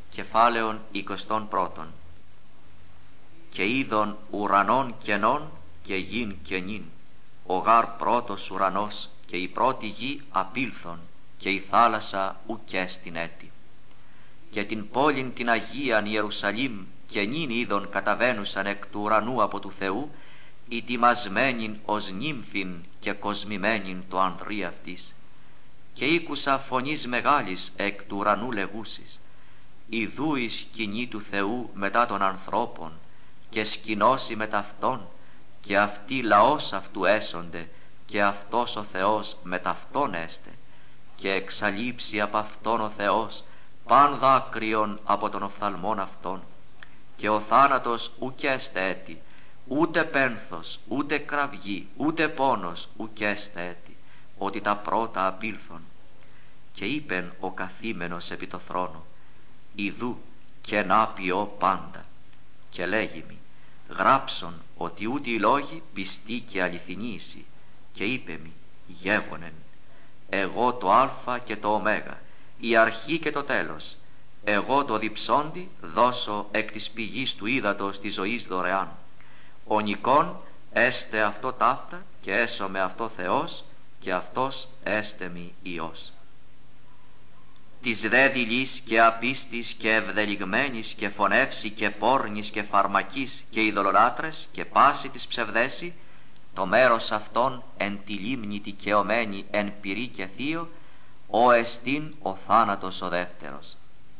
Κεφάλαιον 21. Και είδον ουρανών κενών και γην κενήν, ο γάρ πρώτος ουρανός και η πρώτη γη απήλθον, και η θάλασσα ουκ έστιν έτη. Και την πόλην την Αγίαν Ιερουσαλήμ κενήν είδον καταβαίνουσαν εκ του ουρανού από του Θεού, ετοιμασμένην ως νύμφην και κοσμημένην το ανδρύ αυτής. Και ήκουσα φωνής μεγάλης εκ του ουρανού λεγούσης: ιδού η σκηνή του Θεού μετά των ανθρώπων, και σκηνώσει μετ' αυτών, και αυτοί λαός αυτού έσονται, και αυτός ο Θεός μετ' αυτόν έστε, και εξαλείψει απ' αυτόν ο Θεός παν δάκρυον από τον οφθαλμόν αυτών. Και ο θάνατος ουκ έστε έτη, ούτε πένθος, ούτε κραυγή, ούτε πόνος ουκ έστε έτη, ότι τα πρώτα απήλθον. Και είπεν ο καθήμενος επί το θρόνο: ιδού και να ποιώ πάντα. Και λέγει μη: γράψον ότι ούτε οι λόγοι πιστοί και αληθινοί εισι. Και είπε μη: γεύωνεν, εγώ το α και το ω, η αρχή και το τέλος. Εγώ το διψώντι δώσω εκ της πηγής του ύδατος της ζωής δωρεάν. Ο νικόν έστε αυτό ταύτα, και έσω με αυτό Θεός, και αυτός έστε μη Υιός. Της δε δειλής και απίστης και ευδελιγμένης και φωνεύση και πόρνης και φαρμακής και ειδωλολάτρες και πάση της ψευδέση, το μέρος αυτών εν τη λίμνη δικαιωμένη εν πυρί και θείο, ο εστίν ο θάνατος ο δεύτερος.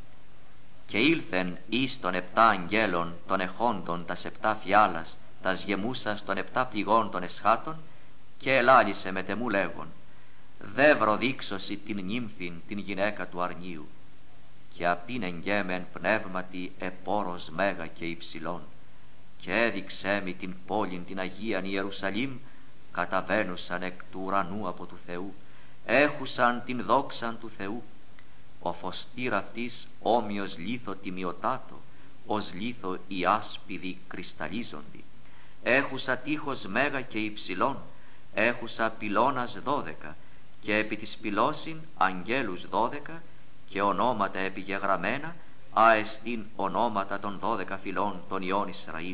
Και ήλθεν εις των 7 αγγέλων των εχόντων τας 7 φιάλας, τας γεμούσας των 7 πληγών των εσχάτων, και ελάλησε μετ' εμού λέγον: δε βροδείξωση την νύμφην την γυναίκα του αρνίου. Και απίνεγγέμεν πνεύματι επόρος μέγα και υψηλών, και έδειξέ μη την πόλην την Αγίαν Ιερουσαλήμ, καταβαίνουσαν εκ του ουρανού από του Θεού, έχουσαν την δόξαν του Θεού. Ο φωστήρ αυτής όμοιος λίθο τιμιωτάτο, ως λίθο οι άσπιδοι κρυσταλλίζοντι. Έχουσα τείχος μέγα και υψηλών, έχουσα πυλώνας 12, και επί της πυλώσιν αγγέλους 12, και ονόματα επιγεγραμμένα, αεστίν ονόματα των 12 φυλών των ιών Ισραήλ.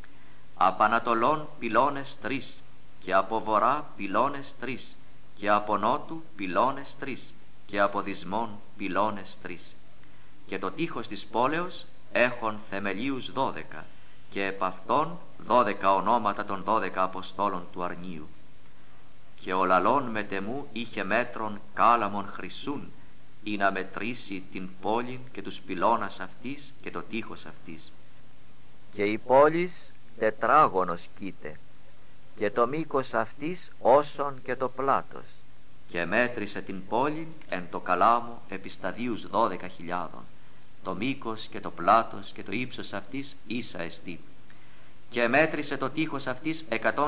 Απ' ανατολών πυλώνες 3, και από βορρά πυλώνες 3, και από νότου πυλώνες 3, και από δυσμών πυλώνες 3. Και το τείχος της πόλεως έχων θεμελίους 12, και επ' αυτών 12 ονόματα των 12 Αποστόλων του αρνίου. Και ο λαλών μετεμού είχε μέτρον κάλαμον χρυσούν, ή να μετρήσει την πόλην και τους πυλώνας αυτής και το τείχος αυτής. Και η πόλης τετράγωνος κοίται, και το μήκος αυτής όσον και το πλάτος, και μέτρησε την πόλην εν το καλάμο επί σταδίους 12.000, το μήκος και το πλάτος και το ύψος αυτής ίσα εστί. Και μέτρησε το τείχος αυτής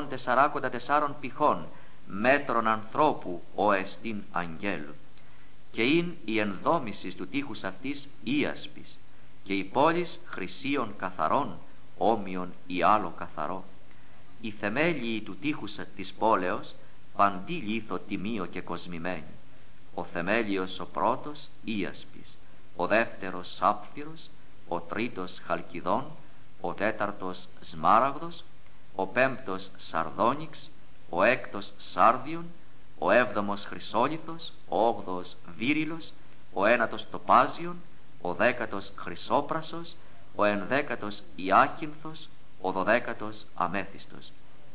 144 πηχών, μέτρων ανθρώπου ο εστίν αγγέλου. Και ειν η ενδόμησης του τείχους αυτής ίασπης, και η πόλης χρυσίων καθαρών, όμοιον ή άλλο καθαρό. Οι θεμέλιοι του τείχους της πόλεως παντί λίθο τιμίο και κοσμημένη. Ο θεμέλιος ο πρώτος ίασπης, ο δεύτερος σάπφυρος, ο τρίτος χαλκιδών, ο τέταρτος σμάραγδος, ο πέμπτος σαρδόνιξ, ο έκτος σάρδιον, ο έβδομος χρυσόλιθος, ο όγδοος βύριλος, ο ένατος τοπάζιον, ο 10ος χρυσόπρασος, ο 11ος ιάκυνθος, ο 12ος αμέθιστος.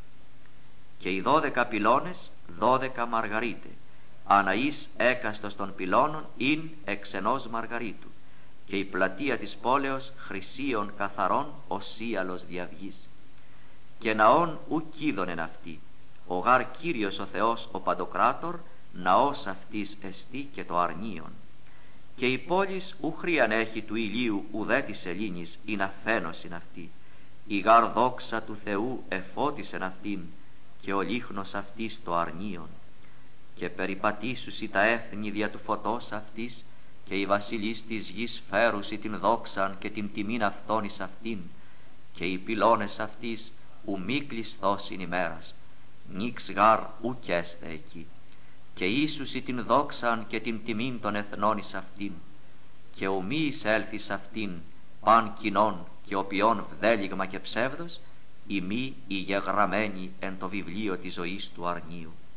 Και οι 12 πυλώνες 12 μαργαρίτε, αναείς έκαστος των πυλώνων ειν εξ ενός μαργαρίτου, και η πλατεία της πόλεως χρυσίων καθαρών ως ίαλος διαυγής. Και ναών ουκ είδονεν αυτή, ο γάρ Κύριος ο Θεός ο Παντοκράτορ, ναός αυτής εστί και το αρνίον. Και η πόλης ου χρίαν έχει του ηλίου ουδέ της σελήνης, ή να φαίνωσιν αυτή. Η γάρ δόξα του Θεού εφώτισεν αυτήν, και ο λίχνος αυτής το αρνίον. Και περιπατήσουσι τα έθνη δια του φωτός αυτής, και οι βασιλείς της γης φέρουσι την δόξαν και την τιμήν αυτών εις αυτήν, και οι πυλώνες αυτής ου μη κλεισθώσιν ημέρας, νίξ γάρ ουκ έστε εκεί, και ίσουσι την δόξαν και την τιμήν των εθνών εις αυτήν. και ου μη εισέλθει σ' αυτήν παν κοινών και οποιών βδέλιγμα και ψεύδος, η μη η γεγραμμένη εν το βιβλίο της ζωής του αρνίου.